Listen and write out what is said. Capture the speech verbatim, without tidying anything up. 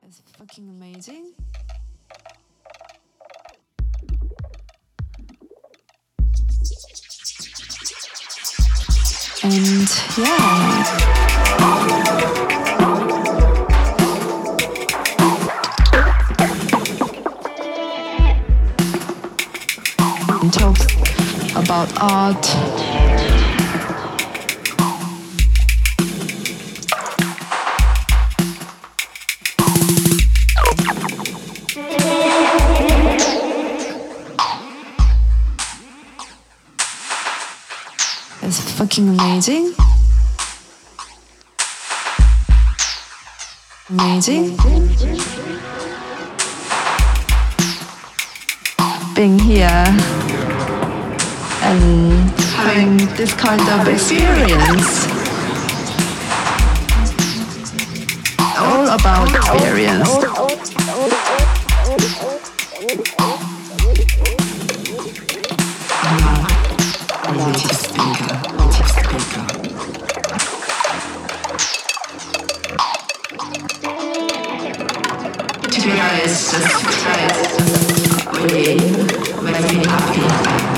It's fucking amazing. And yeah. And talk about art. It's fucking amazing. Amazing. Being here and having this kind of experience. All about experience. Native speaker, native speaker. To be honest, just, just really make me happy.